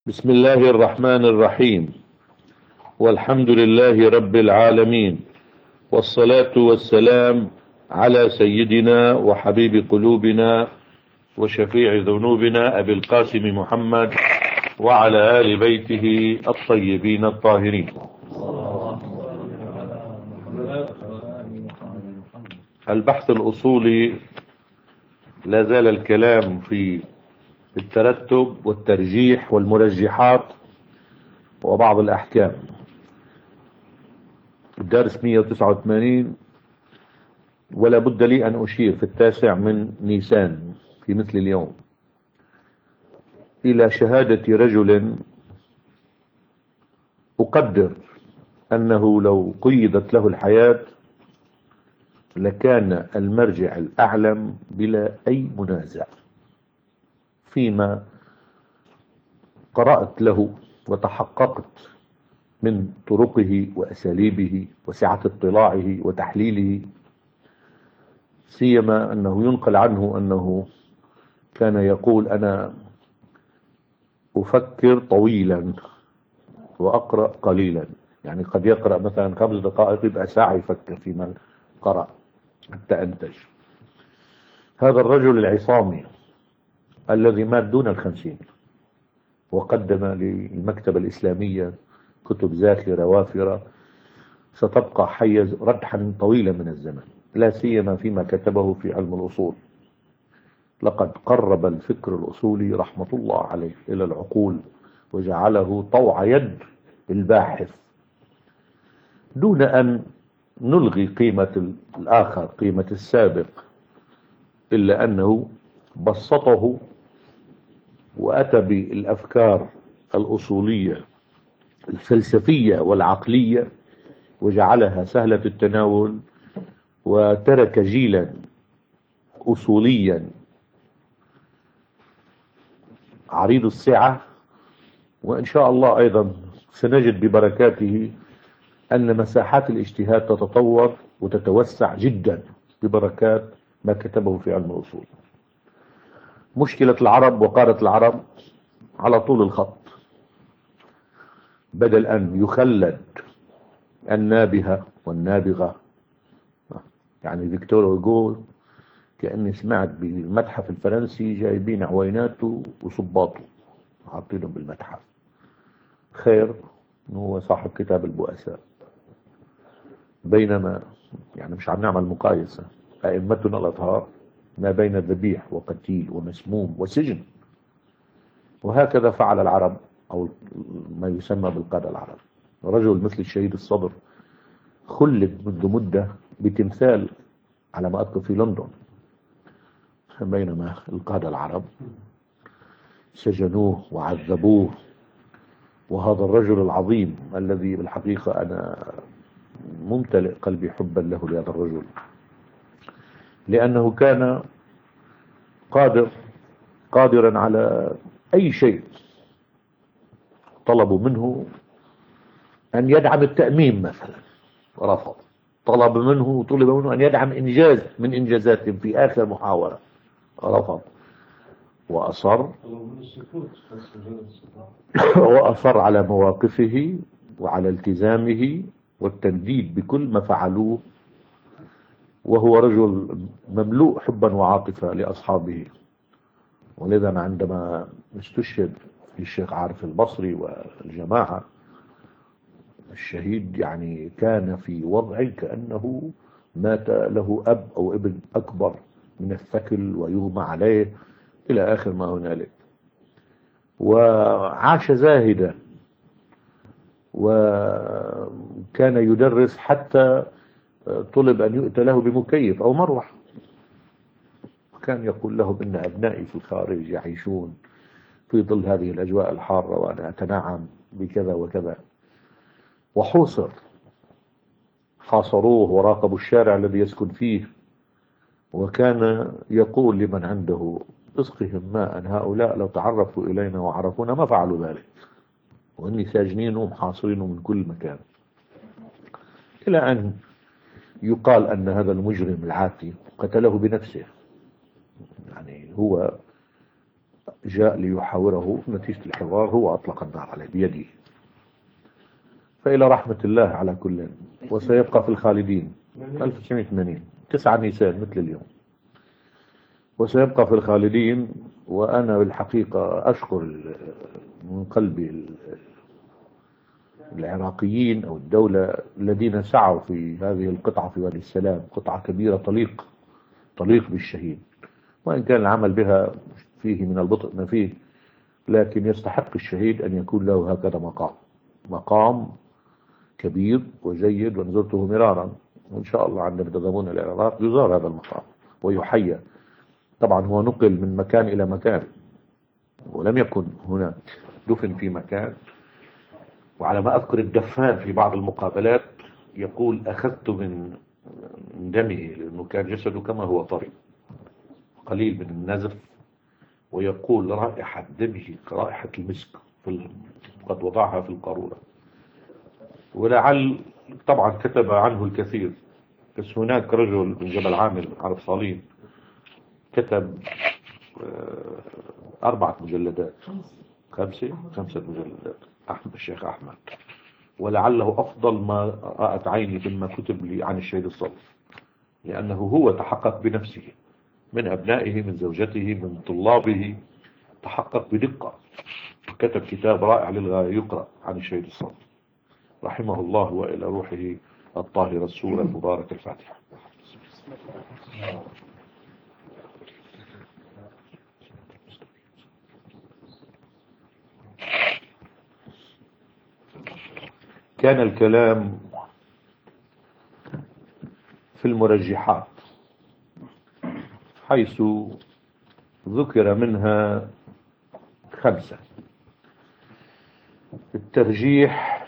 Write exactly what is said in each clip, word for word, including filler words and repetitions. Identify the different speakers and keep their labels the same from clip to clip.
Speaker 1: بسم الله الرحمن الرحيم. والحمد لله رب العالمين، والصلاة والسلام على سيدنا وحبيب قلوبنا وشفيع ذنوبنا أبي القاسم محمد وعلى آل بيته الطيبين الطاهرين. البحث الأصولي لا زال الكلام في الترتب والترجيح والمرجحات وبعض الأحكام. الدرس مئة وتسعة وثمانين، ولا بد لي أن أشير في التاسع من نيسان في مثل اليوم إلى شهادة رجل أقدر أنه لو قيدت له الحياة لكان المرجع الأعلم بلا أي منازع فيما قرأت له وتحققت من طرقه وأساليبه وسعة اطلاعه وتحليله، سيما أنه ينقل عنه أنه كان يقول: أنا أفكر طويلا وأقرأ قليلا. يعني قد يقرأ مثلا خمس دقائق يبقى ساعة يفكر فيما قرأ حتى أنتج. هذا الرجل العصامي الذي مات دون الخمسين وقدم للمكتبة الإسلامية كتب زاخرة وافرة ستبقى حيز ردحا طويلا من الزمن، لا سيما فيما كتبه في علم الأصول. لقد قرب الفكر الأصولي رحمة الله عليه إلى العقول وجعله طوع يد الباحث، دون أن نلغي قيمة الآخر، قيمة السابق، إلا أنه بسطه وأتى بالأفكار الأصولية الفلسفية والعقلية وجعلها سهلة التناول، وترك جيلا أصوليا عريض السعة. وإن شاء الله أيضا سنجد ببركاته أن مساحات الاجتهاد تتطور وتتوسع جدا ببركات ما كتبه في علم الأصول. مشكلة العرب وقارة العرب على طول الخط، بدل أن يخلد النابهة والنابغة. يعني فيكتور هوغو كأني سمعت بالمتحف الفرنسي جايبين عويناته وصباطه حاطينهم بالمتحف. خير هو صاحب كتاب البؤساء، بينما يعني مش عم نعمل مقايسة. أئمتنا الأطهار ما بين ذبيح وقتيل ومسموم وسجن، وهكذا فعل العرب أو ما يسمى بالقادة العرب. رجل مثل الشهيد الصدر خلد منذ مدة بتمثال على ما أذكر في لندن، بينما القادة العرب سجنوه وعذبوه. وهذا الرجل العظيم الذي بالحقيقة أنا ممتلئ قلبي حبا له لهذا الرجل، لأنه كان قادر قادرا على أي شيء. طلبوا منه أن يدعم التأميم مثلا، رفض. طلب منه طلب منه أن يدعم إنجاز من إنجازاتهم في آخر محاولة، رفض. وأصر وأصر على مواقفه وعلى التزامه والتنديد بكل ما فعلوه، وهو رجل مملوء حبا وعاطفة لأصحابه. ولذا عندما استشهد الشيخ عارف البصري والجماعة، الشهيد يعني كان في وضع كأنه مات له أب أو ابن أكبر من الثكل ويغمى عليه إلى آخر ما هنالك. وعاش زاهدا، وكان يدرس حتى طلب أن يؤتى له بمكيف أو مروح. كان يقول لهم: إن أبنائي في الخارج يعيشون في ظل هذه الأجواء الحارة وأنا أتنعم بكذا وكذا. وحوصر، حاصروه وراقبوا الشارع الذي يسكن فيه، وكان يقول لمن عنده: اسقهم ماء، هؤلاء لو تعرفوا إلينا وعرفونا ما فعلوا ذلك، وإني ساجنينه ومحاصرينه من كل مكان. إلى أن يقال أن هذا المجرم العاتي قتله بنفسه. يعني هو جاء ليحاوره، نتيجة الحوار هو أطلق النار عليه بيده. فإلى رحمة الله على كل، وسيبقى في الخالدين. ألف وتسعمائة وثمانين، تسعة نيسان مثل اليوم، وسيبقى في الخالدين. وأنا بالحقيقة أشكر من قلبي العراقيين أو الدولة الذين سعوا في هذه القطعة في وادي السلام، قطعة كبيرة تليق تليق بالشهيد، وإن كان العمل بها فيه من البطء ما فيه، لكن يستحق الشهيد أن يكون له هكذا مقام مقام كبير وجيد. ونزرته مرارا، وإن شاء الله عندما تذهبون إلى العراق يزار هذا المقام ويحيى. طبعا هو نقل من مكان إلى مكان، ولم يكن هنا، دفن في مكان. وعلى ما أذكر الدفان في بعض المقابلات يقول أخذت من دمه، لأنه كان جسده كما هو طري قليل من النزف، ويقول رائحة دمه كرائحة المسك، قد وضعها في القارورة. ولعل طبعا كتب عنه الكثير، بس هناك رجل من جبل عامل عرب صالين كتب أربعة مجلدات، خمسة خمسة مجلدات، أحمد الشيخ أحمد، ولعله أفضل ما رأت عيني مما كتب لي عن الشهيد الصلف، لأنه هو تحقق بنفسه، من أبنائه، من زوجته، من طلابه، تحقق بدقة، كتب كتاب رائع للغاية يقرأ عن الشهيد الصلف رحمه الله، وإلى روحه الطاهرة السورة المباركة الفاتحة. كان الكلام في المرجحات، حيث ذكر منها خمسة. الترجيح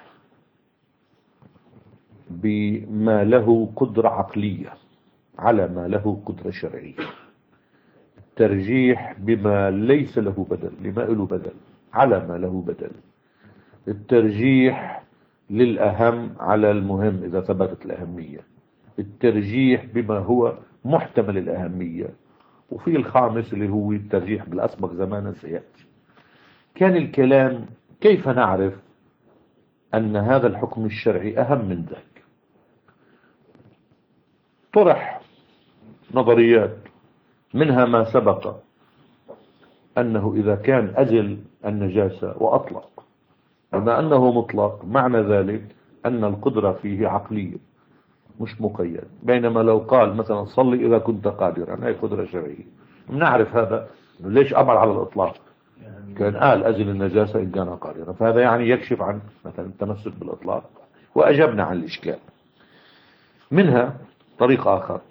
Speaker 1: بما له قدرة عقلية على ما له قدرة شرعية، الترجيح بما ليس له بدل لما له بدل على ما له بدل، الترجيح للأهم على المهم إذا ثبتت الأهمية، الترجيح بما هو محتمل الأهمية، وفي الخامس اللي هو الترجيح بالأسبق زمانا سيأتي. كان الكلام كيف نعرف أن هذا الحكم الشرعي أهم من ذاك. طرح نظريات، منها ما سبق أنه إذا كان أزل النجاسة وأطلق، بما أنه مطلق معنى ذلك أن القدرة فيه عقلية مش مقيد، بينما لو قال مثلا صلي إذا كنت قادرا، هي قدرة شرعية. نعرف هذا ليش أمر على الإطلاق، كان قال أزل النجاسة إن كان قادرا، فهذا يعني يكشف عن مثلا التمسك بالإطلاق، وأجبنا عن الإشكال. منها طريق آخر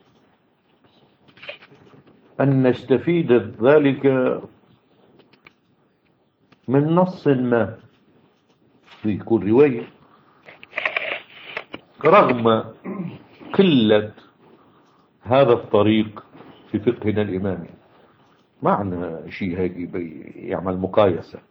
Speaker 1: أن نستفيد ذلك من نص ما يكون رواية، رغم قلة هذا الطريق في فقهنا الإمامي. معنى شيء هيك يعمل مقايسة،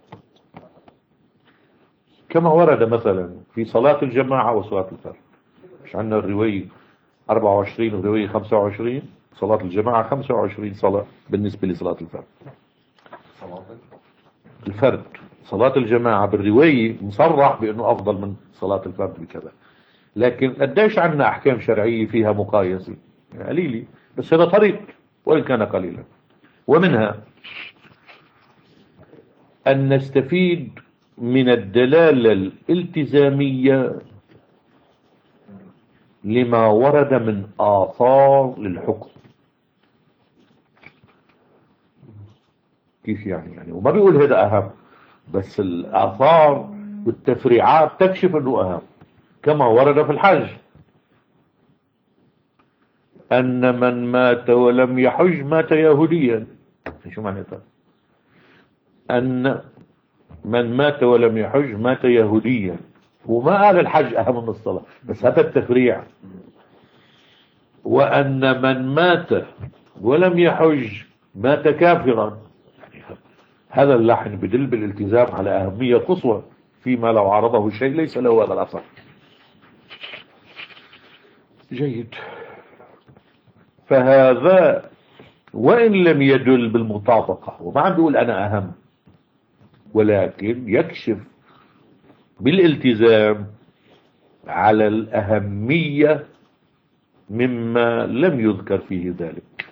Speaker 1: كما ورد مثلا في صلاة الجماعة وصلاة الفرد. مش عندنا الرواية أربعة وعشرين والرواية خمسة وعشرين، صلاة الجماعة خمسة وعشرين صلاة بالنسبة لصلاة الفرد. الفرد صلاة الجماعة بالرواية مصرح بأنه أفضل من صلاة الفرد بكذا، لكن قديش عندنا أحكام شرعية فيها مقايسة؟ قليلة، بس هذا طريق وإن كان قليلا. ومنها أن نستفيد من الدلالة الالتزامية لما ورد من آثار للحكم. كيف يعني؟ يعني وما بيقول هذا أهم، بس الآثار والتفريعات تكشف أنه أهم، كما ورد في الحج أن من مات ولم يحج مات يهوديا. شو معنى هذا؟ أن من مات ولم يحج مات يهوديا، وما قال الحج أهم من الصلاة، بس هذا التفريع. وأن من مات ولم يحج مات كافرا، هذا اللحن بدل بالالتزام على أهمية قصوى فيما لو عرضه شيء ليس له هذا الأثر. جيد. فهذا وإن لم يدل بالمطابقة، وما عم بيقول أنا أهم، ولكن يكشف بالالتزام على الأهمية مما لم يذكر فيه ذلك.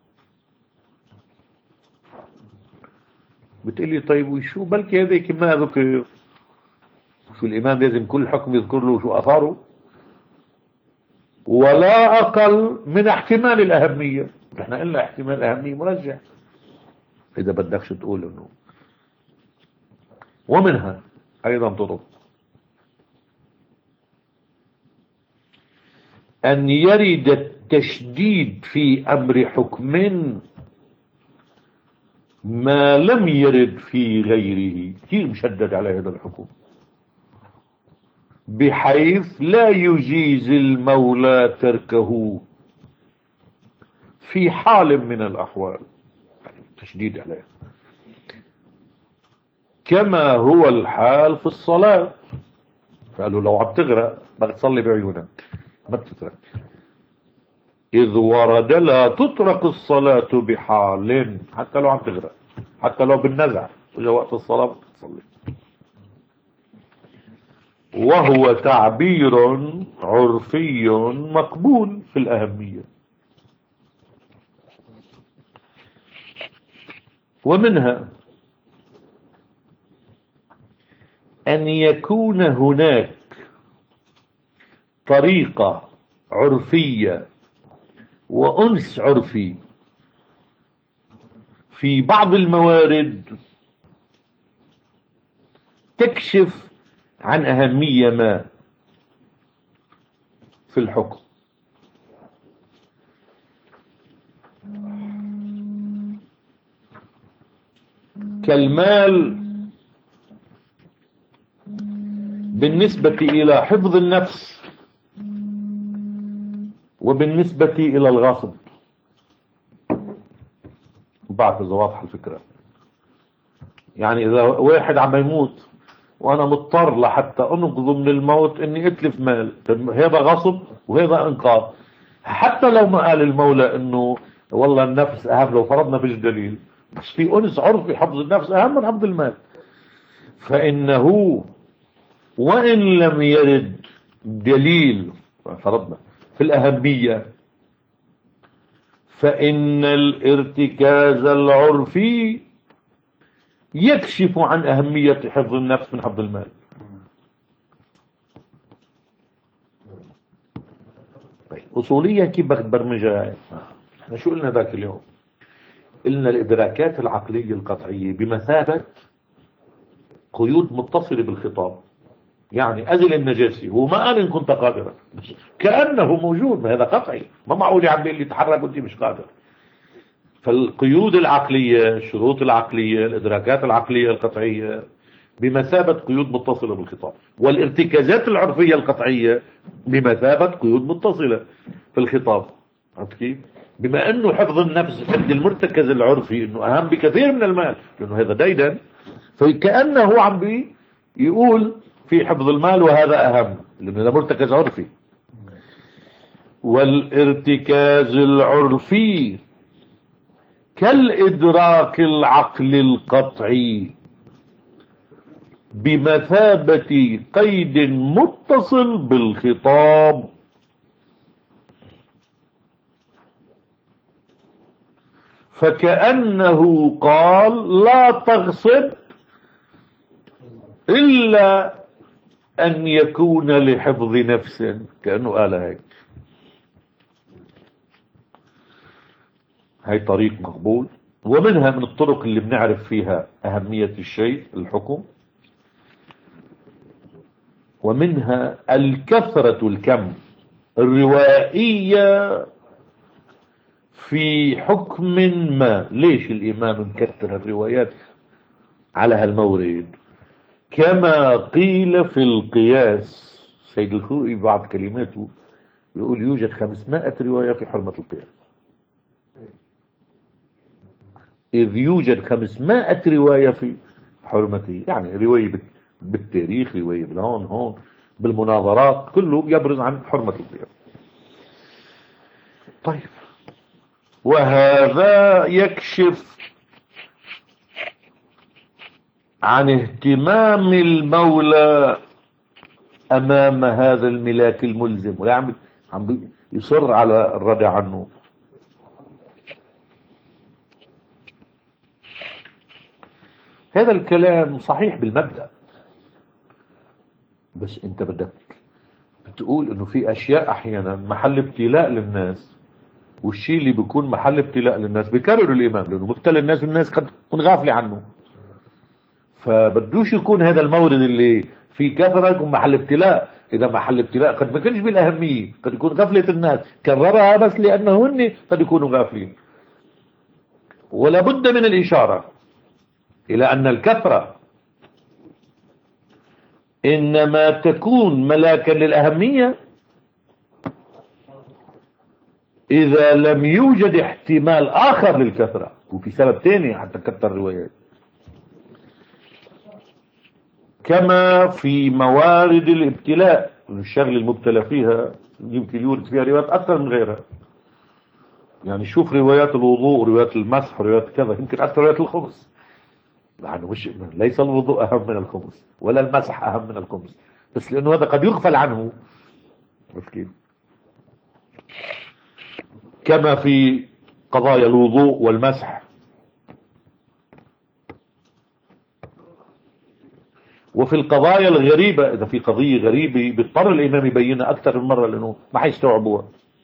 Speaker 1: بتقلي طيب وشو بلكي هذيك ما ذكر، شو الإمام لازم كل حكم يذكر له شو أثاره؟ ولا أقل من احتمال الأهمية. نحن قلنا احتمال الأهمية مرجح إذا بدكش تقول إنه. ومنها أيضا طرق أن يرد التشديد في أمر حكم ما لم يرد في غيره، كثير مشدد على هذا الحكم، بحيث لا يجيز المولى تركه في حال من الأحوال، تشديد عليه، كما هو الحال في الصلاة. قالوا لو عم تغرق بدك تصلي بعيونك ما تترك، إذ ورد لا تترك الصلاة بحال، حتى لو عم تغرق، حتى لو بالنزع، وإذا وقت الصلاة تصلي. وهو تعبير عرفي مقبول في الأهمية. ومنها أن يكون هناك طريقة عرفية وأنس عرفي في بعض الموارد تكشف عن أهمية ما في الحكم، كالمال بالنسبة إلى حفظ النفس وبالنسبة إلى الغصب. بعد إذا واضحة الفكرة، يعني إذا واحد عم يموت وأنا مضطر لحتى أنقذه من الموت إني أتلف مال، هذا غصب وهذا إنقاذ، حتى لو ما قال المولى إنه والله النفس أهم، لو فرضنا فيش دليل، بس في أنس عرفي حفظ النفس أهم من حفظ المال. فإنه وإن لم يرد دليل فرضنا في الأهمية، فإن الارتكاز العرفي يكشف عن أهمية حفظ النفس من حفظ المال. أصوليا كيف بدك تبرمجها؟ احنا شو قلنا ذاك اليوم؟ قلنا الإدراكات العقلية القطعية بمثابة قيود متصلة بالخطاب. يعني أزل النجاسي هو ما قال إن كنت قادرا، كأنه موجود، ما هذا قطعي، ما معقول عم بيقول لي تحرك وانت مش قادر. فالقيود العقلية، الشروط العقلية، الإدراكات العقلية القطعية بمثابة قيود متصلة بالخطاب، والارتكازات العرفية القطعية بمثابة قيود متصلة في الخطاب. عرفت كيف؟ بما أنه حفظ النفس عند المرتكز العرفي أنه أهم بكثير من المال، لأنه هذا ديدا، فكأنه عم بي يقول في حفظ المال وهذا أهم، لأنه هذا مرتكز عرفي. والارتكاز العرفي كالإدراك العقل القطعي بمثابة قيد متصل بالخطاب، فكأنه قال لا تغصب إلا أن يكون لحفظ نفس، كأنه قال هيك. هاي طريق مقبول. ومنها من الطرق اللي بنعرف فيها أهمية الشيء الحكم، ومنها الكثرة الكم الروائية في حكم ما. ليش الإمام مكثر الروايات على هالمورد؟ كما قيل في القياس. سيد الخوئي بعض كلماته يقول يوجد خمسمائة رواية في حرمة القياس، إذ يوجد خمسمائة رواية في حرمته. يعني رواية بالتاريخ، رواية بالهون هون بالمناظرات، كله يبرز عن حرمة القياس. طيب وهذا يكشف عن اهتمام المولى امام هذا الملاك الملزم، ويعمل عم يصر على الردع عنه. هذا الكلام صحيح بالمبدأ، بس انت بدك بتقول انه في اشياء احيانا محل ابتلاء للناس، والشيء اللي بيكون محل ابتلاء للناس بيكرر الامام لانه مبتلى الناس، والناس قد تكون غافله عنه. فبدوش يكون هذا المورد اللي في كثرة يكون محل ابتلاء. اذا محل ابتلاء قد ما كانش بالاهميه، قد يكون غفله الناس، كررها بس لانه هن قد يكونوا غافلين. ولا بد من الاشاره الى ان الكثره انما تكون ملاكا للاهميه اذا لم يوجد احتمال اخر للكثره، وفي سبب ثاني حتى كثر الروايات، كما في موارد الابتلاء. الشغل المبتلى فيها يمكن يورد فيها روايات اكثر من غيرها. يعني شوف روايات الوضوء وروايات المسح وروايات كذا، يمكن اكثر روايات الخمس، يعني مش ليس الوضوء اهم من الخمس ولا المسح اهم من الخمس، بس لانه هذا قد يغفل عنه. كيف؟ كما في قضايا الوضوء والمسح. وفي القضايا الغريبة، إذا في قضية غريبة بيضطر الإمام يبينها أكثر من مرة لأنه ما حيستوعبوها.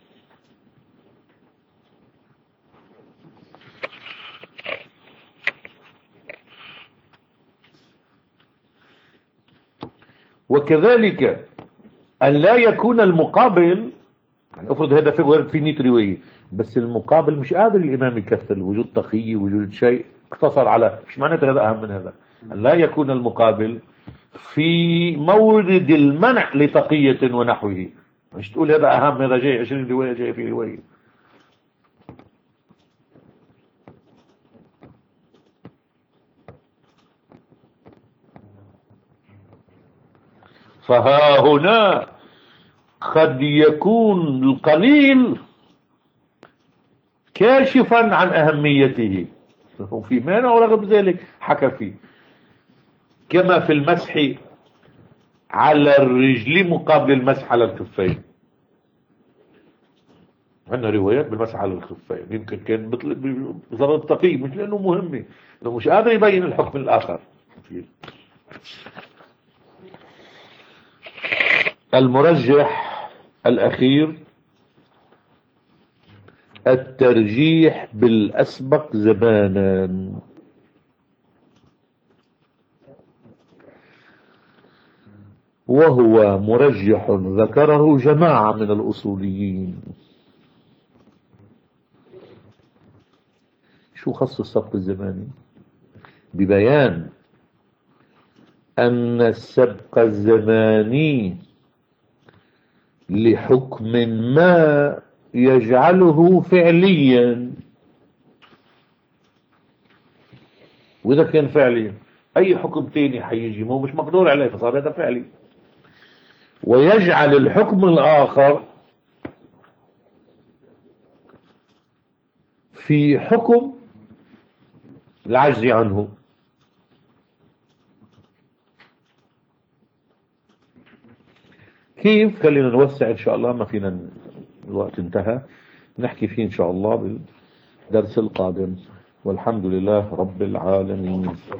Speaker 1: وكذلك أن لا يكون المقابل، يعني افرض هذا في ورد في مئة رواية، بس المقابل مش قادر الإمام يكثر، وجود تقي وجود شيء اقتصر على، مش معناته هذا أهم من هذا. أن لا يكون المقابل في مورد المنع لتقية ونحوه، مش تقول هذا أهم، هذا جاي عشرين رواية جاي في رواية. فها هنا قد يكون القليل كاشفا عن أهميته، وفي مانع ورغم ذلك حكى فيه. كما في المسح على الرجل مقابل المسح على الكفين، عندنا روايات بالمسح على الخفين، يمكن كان بضرر التقي، مش لأنه مهمة، لأنه مش قادر يبين الحكم الآخر. المرجح الأخير الترجيح بالأسبق زمانا، وهو مرجح ذكره جماعة من الأصوليين. شو خص السبق الزماني؟ ببيان أن السبق الزماني لحكم ما يجعله فعليا، وإذا كان فعليا أي حكم تاني حيجي مو مش مقدور عليه، فصار هذا فعلي، ويجعل الحكم الآخر في حكم العجز عنه. كيف؟ خلينا نوسع إن شاء الله، ما فينا، الوقت انتهى، نحكي فيه إن شاء الله بالدرس القادم. والحمد لله رب العالمين.